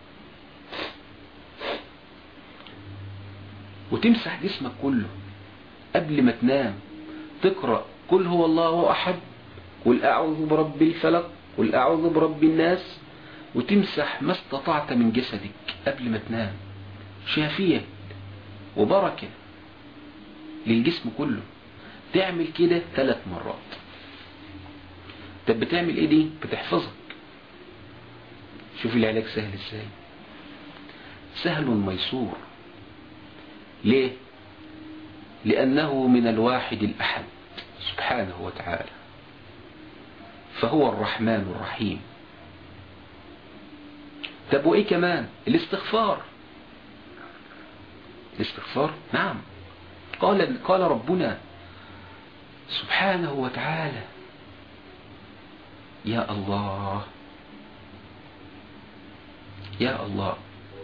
وتمسح جسمك كله قبل ما تنام. تقرأ قل هو الله أحد، قل أعوذ برب الفلق، قل أعوذ برب الناس، وتمسح ما استطعت من جسدك قبل ما تنام. شافية وبركة للجسم كله. تعمل كده ثلاث مرات. طب بتعمل ايه دي؟ بتحفظك. شوف العلاج سهل ازاي، سهل ميسور. ليه؟ لأنه من الواحد الأحد سبحانه وتعالى، فهو الرحمن الرحيم. طب وإيه كمان؟ الاستغفار. الاستغفار نعم. قال قال ربنا سبحانه وتعالى: يا الله يا الله.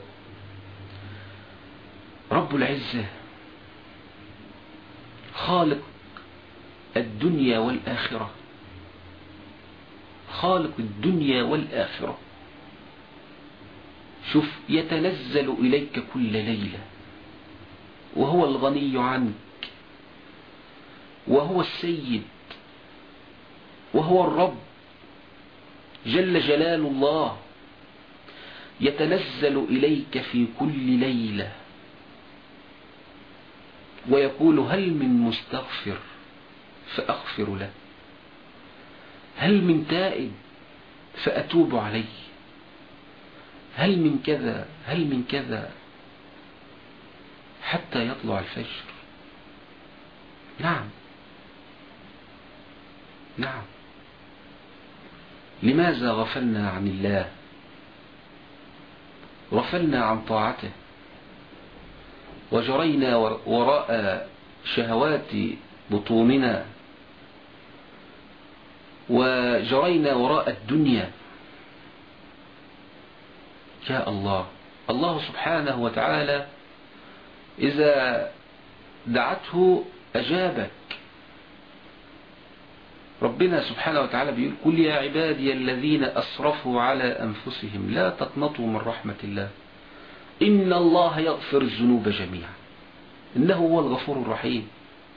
رب العزة خالق الدنيا والآخرة، خالق الدنيا والآخرة. شوف، يتنزل إليك كل ليلة، وهو الغني عنك، وهو السيد، وهو الرب جل جلال الله. يتنزل إليك في كل ليلة ويقول: هل من مستغفر فأغفر له، هل من تائب فأتوب عليه، هل من كذا هل من كذا، حتى يطلع الفجر. نعم نعم. لماذا غفلنا عن الله؟ غفلنا عن طاعته، وجرينا وراء شهوات بطوننا، وجرينا وراء الدنيا. يا الله. الله سبحانه وتعالى إذا دعته أجابك. ربنا سبحانه وتعالى بيقول: قل يا عبادي الذين أسرفوا على أنفسهم لا تقنطوا من رحمة الله إن الله يغفر الذنوب جميعا إنه هو الغفور الرحيم.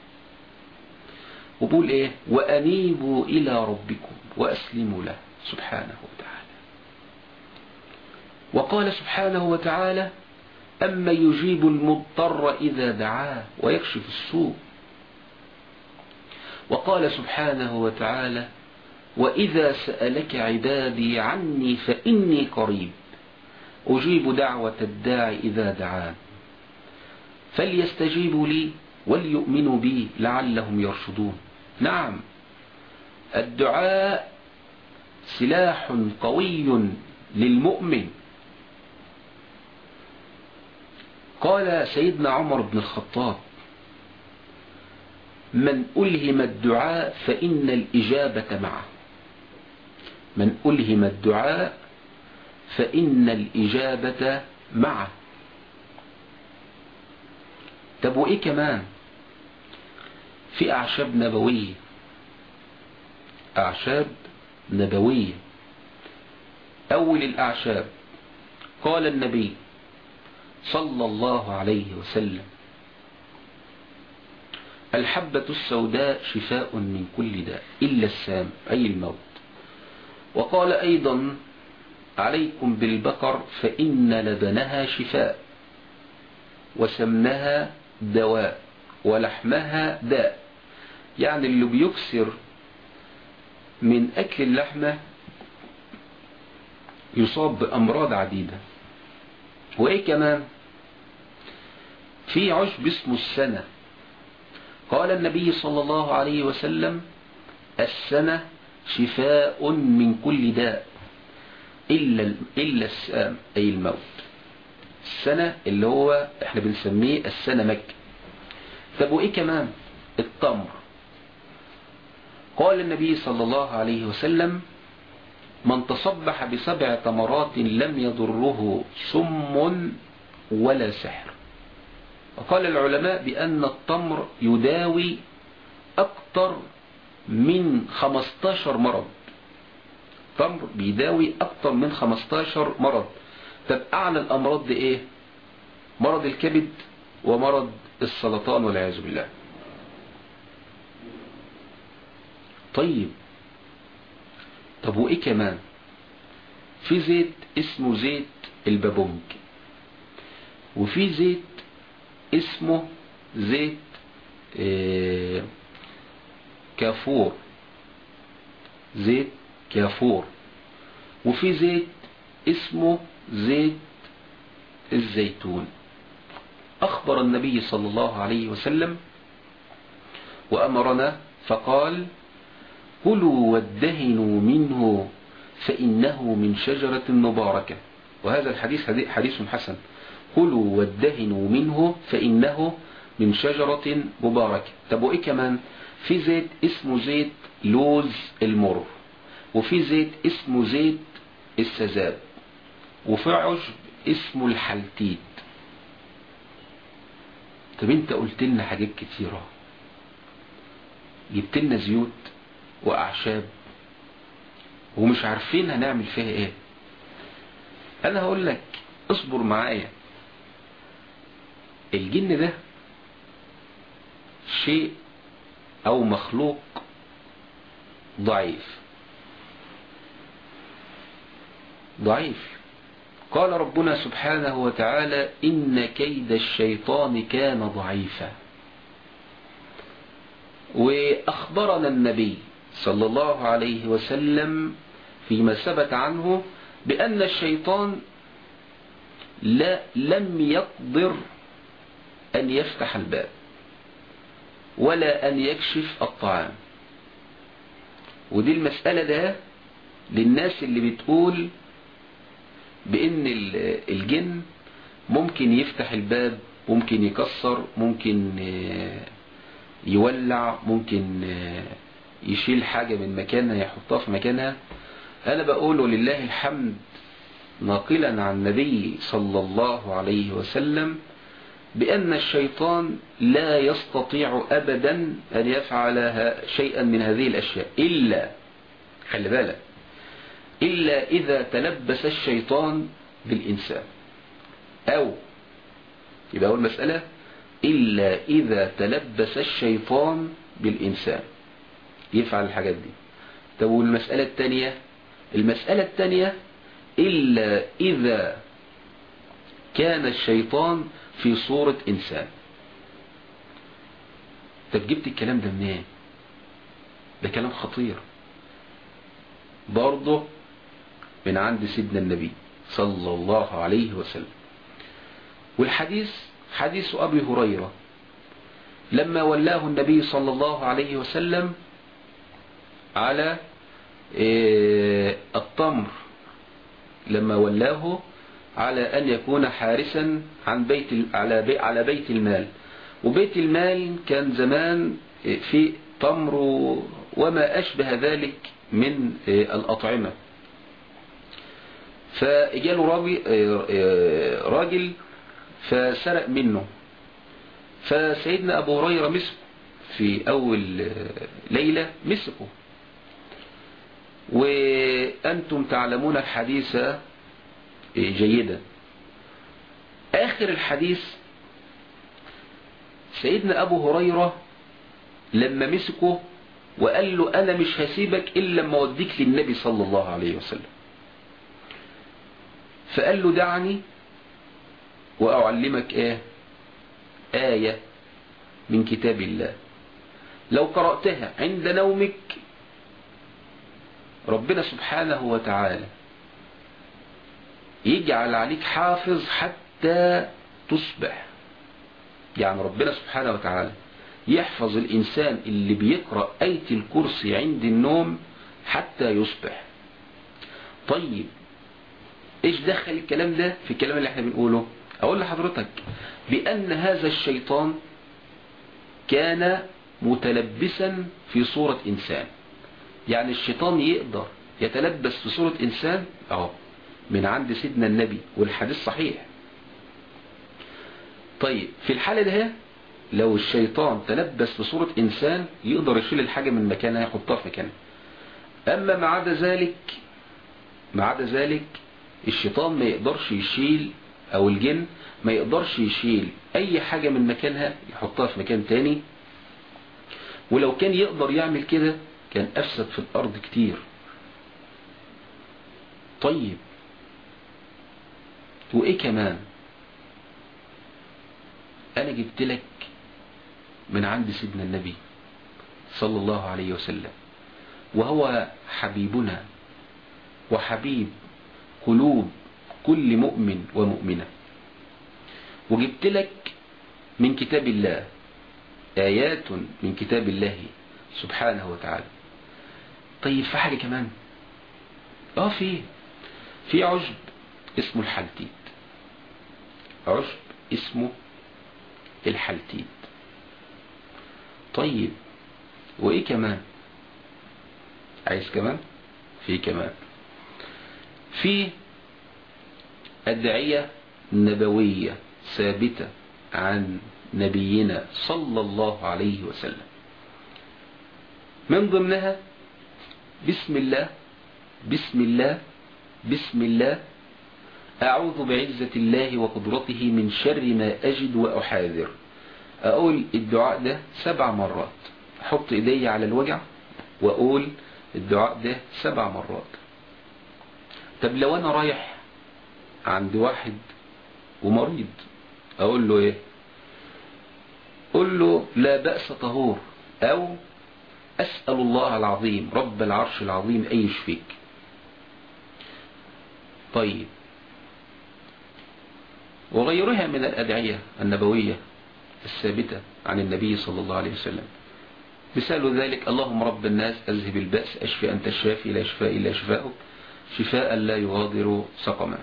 وبقول إيه؟ وأنيبوا إلى ربكم وأسلموا له سبحانه وتعالى. وقال سبحانه وتعالى: أما يجيب المضطر إذا دعاه ويكشف السوء. وقال سبحانه وتعالى: وإذا سألك عبادي عني فإني قريب أجيب دعوة الداعي إذا دعان فليستجيبوا لي وليؤمنوا بي لعلهم يرشدون. نعم، الدعاء سلاح قوي للمؤمن. قال سيدنا عمر بن الخطاب: من ألهم الدعاء فإن الإجابة معه. من ألهم الدعاء فإن الإجابة معه. طب وإيه كمان؟ في أعشاب نبوية. أعشاب نبوية. أول الأعشاب قال النبي صلى الله عليه وسلم: الحبة السوداء شفاء من كل داء إلا السام أي الموت. وقال أيضا: عليكم بالبقر فإن لبنها شفاء وسمنها دواء ولحمها داء. يعني اللي بيكسر من أكل اللحمة يصاب بأمراض عديدة. وإيه كمان؟ في عشب اسمه السنة. قال النبي صلى الله عليه وسلم: السنة شفاء من كل داء إلا إلا السام أي الموت. السنة اللي هو احنا بنسميه السنة مكة. طب وإيه كمان؟ التمر. قال النبي صلى الله عليه وسلم: من تصبح بسبع تمرات لم يضره سم ولا سحر. وقال العلماء بأن التمر يداوي أكثر من خمستاشر مرض. التمر بيداوي أكثر من خمستاشر مرض. طب أعلى الأمراض دي إيه؟ مرض الكبد ومرض السرطان والعياذ بالله. طيب طب وإيه كمان؟ في زيت اسمه زيت البابونج، وفي زيت اسمه زيت آه كافور، زيت كافور، وفي زيت اسمه زيت الزيتون. أخبر النبي صلى الله عليه وسلم وأمرنا فقال: كلوا وادهنوا منه فإنه من شجرة مباركة. وهذا الحديث حديث حسن. كلوا وادهنوا منه فإنه من شجرة مباركة. طب وإيه كمان؟ في زيت اسمه زيت لوز المر، وفي زيت اسمه زيت السزاب، وفي عشب اسمه الحلتيت. طب انت قلت لنا حاجات كتيرة، جبت لنا زيوت وأعشاب ومش عارفين هنعمل فيها ايه. انا هقول لك اصبر معايا. الجن ده شيء او مخلوق ضعيف ضعيف. قال ربنا سبحانه وتعالى: إن كيد الشيطان كان ضعيفا. وأخبرنا النبي صلى الله عليه وسلم فيما ثبت عنه بأن الشيطان لا لم يقدر أن يفتح الباب ولا أن يكشف الطعام. ودي المسألة ده للناس اللي بتقول بأن الجن ممكن يفتح الباب، ممكن يكسر، ممكن يولع، ممكن يشيل حاجة من مكانها يحطها في مكانها. أنا بقول ولله الحمد ناقلا عن النبي صلى الله عليه وسلم بأن الشيطان لا يستطيع أبدا أن يفعل شيئا من هذه الأشياء إلا، خلي بالك، إلا إذا تلبس الشيطان بالإنسان. أو يبقى أول مسألة إلا إذا تلبس الشيطان بالإنسان يفعل الحاجات دي. طب والمسألة الثانية المسألة الثانية إلا إذا كان الشيطان في صورة إنسان. طب جبت الكلام ده منين؟ ده كلام خطير برضه من عند سيدنا النبي صلى الله عليه وسلم. والحديث حديث أبي هريرة لما ولاه النبي صلى الله عليه وسلم على التمر، لما ولاه على أن يكون حارسا عن بيت على بي على بيت المال. وبيت المال كان زمان في تمر وما أشبه ذلك من الأطعمة. فجاله راجل فسرق منه، فسيدنا أبو هريرة مسك في أول ليلة مسكه. وأنتم تعلمون الحديث جيدا. آخر الحديث سيدنا أبو هريرة لما مسكه وقال له: أنا مش هسيبك إلا لما أوديك للنبي صلى الله عليه وسلم. فقال له: دعني وأعلمك إيه؟ آية من كتاب الله لو قرأتها عند نومك ربنا سبحانه وتعالى يجعل عليك حافظ حتى تصبح. يعني ربنا سبحانه وتعالى يحفظ الإنسان اللي بيقرأ آية الكرسي عند النوم حتى يصبح. طيب ايش دخل الكلام ده في الكلام اللي احنا بنقوله؟ اقول لحضرتك بأن هذا الشيطان كان متلبسا في صورة إنسان. يعني الشيطان يقدر يتلبس في صورة إنسان أهو من عند سيدنا النبي، والحديث صحيح. طيب في الحالة ده لو الشيطان تلبس في صورة إنسان يقدر يشيل الحاجة من مكانها يحطها في مكانها. أما ما عدا ذلك ما عدا ذلك الشيطان ما يقدرش يشيل، أو الجن ما يقدرش يشيل أي حاجة من مكانها يحطها في مكان تاني. ولو كان يقدر يعمل كده كان أفسد في الأرض كتير. طيب وإيه كمان؟ أنا جبت لك من عند سيدنا النبي صلى الله عليه وسلم، وهو حبيبنا وحبيب قلوب كل مؤمن ومؤمنة، وجبت لك من كتاب الله آيات من كتاب الله سبحانه وتعالى. طيب في حاجة كمان؟ اه في في عشب اسمه الحلتيت، عشب اسمه الحلتيت. طيب وايه كمان؟ عايز كمان؟ في كمان في أدعية نبوية ثابتة عن نبينا صلى الله عليه وسلم، من ضمنها بسم الله بسم الله بسم الله أعوذ بعزة الله وقدرته من شر ما أجد وأحاذر. أقول الدعاء ده سبع مرات، أحط إيدي على الوجع وأقول الدعاء ده سبع مرات. طب لو أنا رايح عند واحد ومريض أقول له إيه؟ قل له لا بأس طهور، أو أسأل الله العظيم رب العرش العظيم أن يشفيك. طيب وغيرها من الأدعية النبوية الثابتة عن النبي صلى الله عليه وسلم، مثال ذلك اللهم رب الناس أذهب البأس أشفي أنت الشافي لا شفاء إلا شفاؤك شفاء لا يغادر سقما.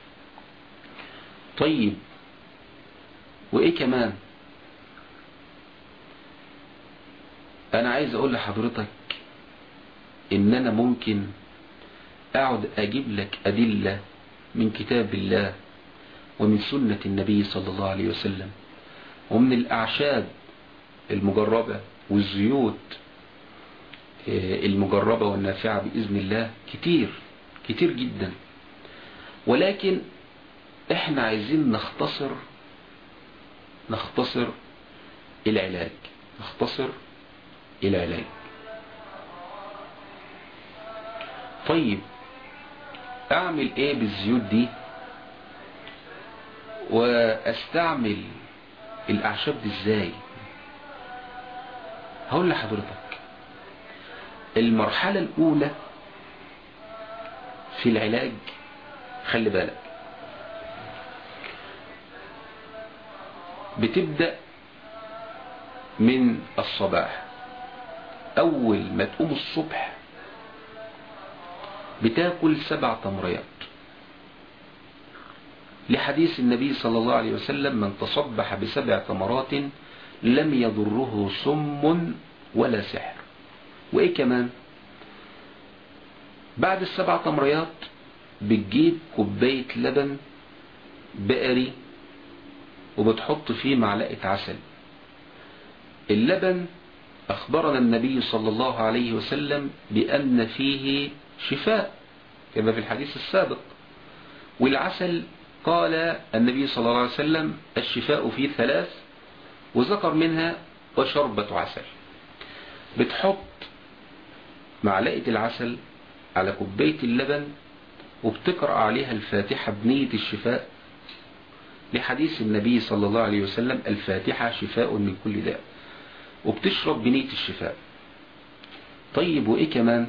طيب وإيه كمان؟ أنا عايز أقول لحضرتك إن أنا ممكن أقعد أجيب لك أدلة من كتاب الله ومن سنة النبي صلى الله عليه وسلم ومن الأعشاب المجربة والزيوت المجربة والنافعة بإذن الله كتير كتير جدا، ولكن احنا عايزين نختصر نختصر العلاج نختصر العلاج. طيب اعمل ايه بالزيوت دي واستعمل الاعشاب دي ازاي؟ هقول لحضرتك المرحلة الاولى في العلاج، خلي بالك، بتبدأ من الصباح. اول ما تقوم الصبح بتاكل سبع تمريات، لحديث النبي صلى الله عليه وسلم من تصبح بسبع تمرات لم يضره سم ولا سحر. وايه كمان؟ بعد السبع تمريات بتجيب كوباية لبن بقري وبتحط فيه معلقة عسل. اللبن أخبرنا النبي صلى الله عليه وسلم بأن فيه شفاء كما في الحديث السابق، والعسل قال النبي صلى الله عليه وسلم الشفاء فيه ثلاث، وذكر منها وشربة عسل. بتحط معلقة العسل على كوباية اللبن وبتقرأ عليها الفاتحة بنية الشفاء، لحديث النبي صلى الله عليه وسلم الفاتحة شفاء من كل داء، وبتشرب بنية الشفاء. طيب وإيه كمان؟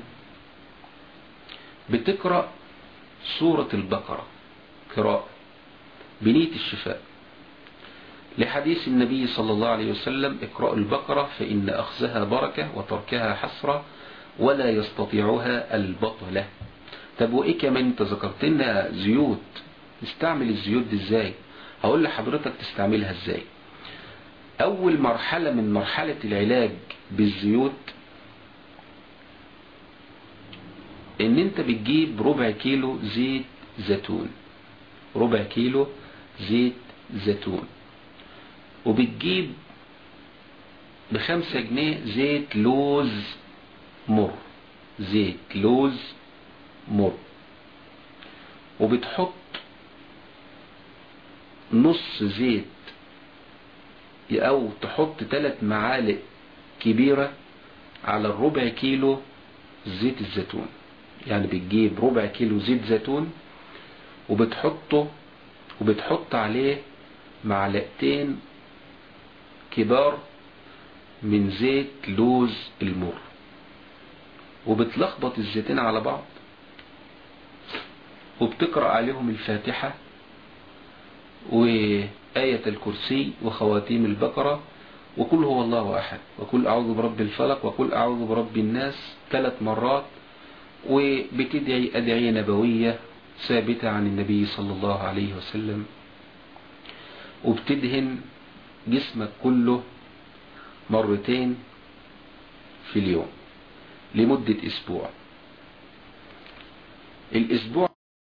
بتقرأ سورة البقرة قراءة بنية الشفاء، لحديث النبي صلى الله عليه وسلم اقرأ البقرة فإن أخذها بركة وتركها حسرة ولا يستطيعها البطلة. طب وإيه كمان؟ انت ذكرت لنا زيوت، نستعمل الزيوت دي ازاي؟ هقول لحضرتك تستعملها ازاي. أول مرحلة من مرحلة العلاج بالزيوت إن أنت بتجيب ربع كيلو زيت زيتون، ربع كيلو زيت زيتون، وبتجيب بخمسة جنيه زيت لوز مر، زيت لوز مر، وبتحط نص زيت او تحط ثلاث معالق كبيرة على الربع كيلو زيت الزيتون. يعني بتجيب ربع كيلو زيت زيتون وبتحطه وبتحط عليه معلقتين كبار من زيت لوز المر، وبتلخبط الزيتين على بعض، وبتقرأ عليهم الفاتحة وآية الكرسي وخواتيم البقرة وقل هو الله أحد وقل أعوذ برب الفلق وقل أعوذ برب الناس ثلاث مرات، وبتدعي أدعية نبوية ثابتة عن النبي صلى الله عليه وسلم، وبتدهن جسمك كله مرتين في اليوم لمدة أسبوع. الأسبوع